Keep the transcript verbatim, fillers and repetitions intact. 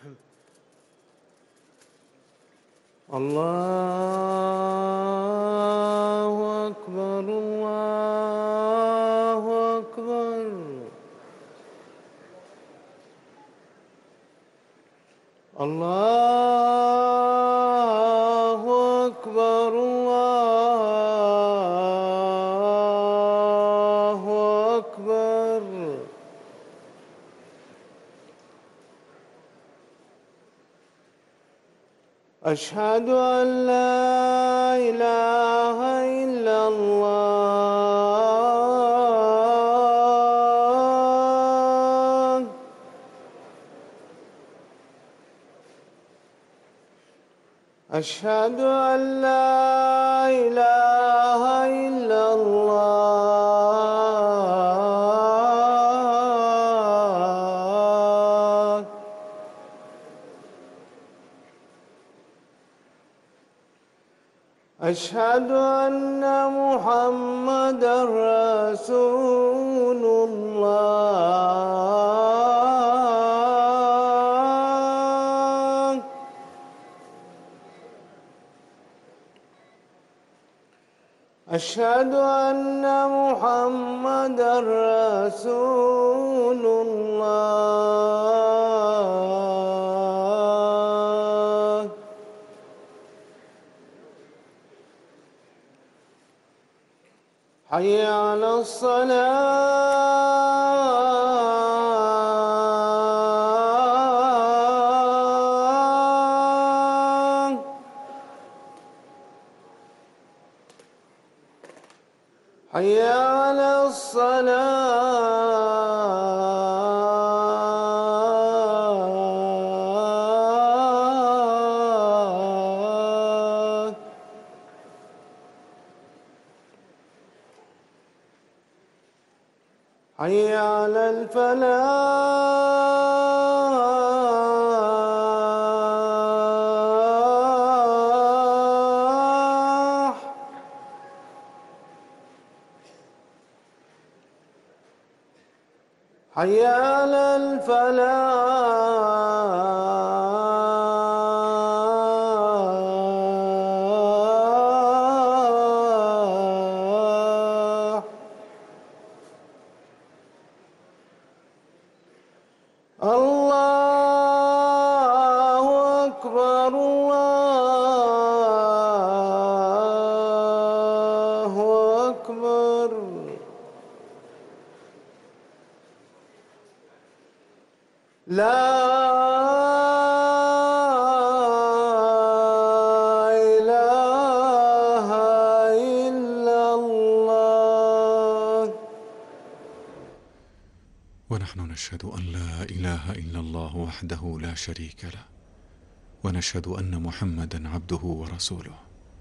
الله أكبر الله أكبر. الله أكبر الله أكبر. أشهد أن لا إله إلا الله. أشهد أن لا إله إلا الله. أشهد أن محمدًا رسول الله. أشهد أن محمدًا رسول الله. حي على الصلاة. حي على الصلاة. حي على الفلاح. حي على الفلاح. الله أكبر الله أكبر. لا إله إلا الله. ونحن نشهد أن لا إله إلا الله وحده لا شريك له، ونشهد أن محمدًا عبده ورسوله.